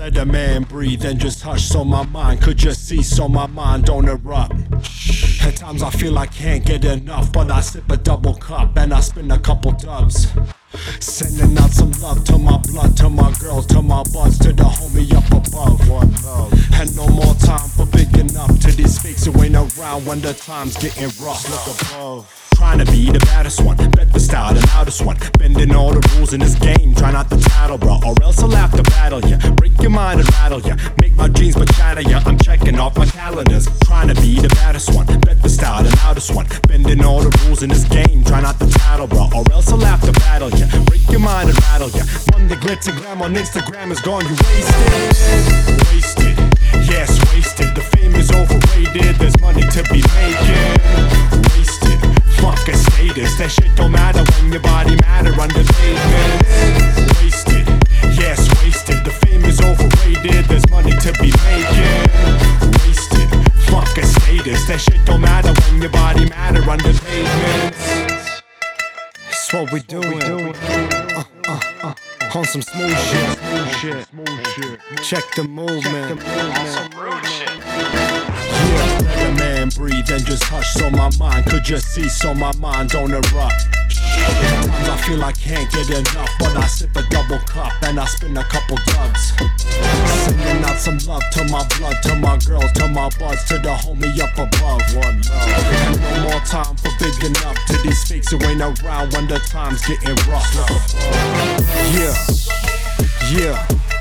Let a man breathe and just hush so my mind could just see, so my mind don't erupt. At times I feel I can't get enough, but I sip a double cup and I spin a couple dubs. Sending out some love to my blood, to my girls, to my buds, to the homie up above. One love. And no more time for big enough to these fakes who ain't around when the time's getting rough. Look above. Trying to be the baddest one, bet the style, the loudest one, bending all the rules in this game. Try not to tattle, bro, or else I'll have to battle ya. Break your mind and rattle ya, make my dreams but shatter ya. I'm checking off my calendars. Trying to be the baddest one, bet the style, the loudest one, bending all the rules in this game. Try not to tattle, bro, or else I'll have to battle ya. Break your mind and rattle ya. One the glitz and glam on Instagram is gone, you wasted. Wasted, yes, wasted. The fame is overrated, there's money to be made, yeah. Wasted. Fuck a status, that shit don't matter when your body matter under pavement. Wasted, yes, wasted. The fame is overrated, there's money to be made, yeah. Wasted, fuck a status, that shit don't matter when your body matter under pavement. That's what we doing. On some smooth shit. Check the movement. On some rude shit. Yeah, let a man breathe and just hush so my mind could just see, so my mind don't erupt. Sometimes I feel I can't get enough, but I sip a double cup and I spin a couple dubs. Sending out some love to my blood, to my girls, to my buds, to the homie up above. One love. And no more time for big enough to these fakes who ain't around when the time's getting rough. Yeah.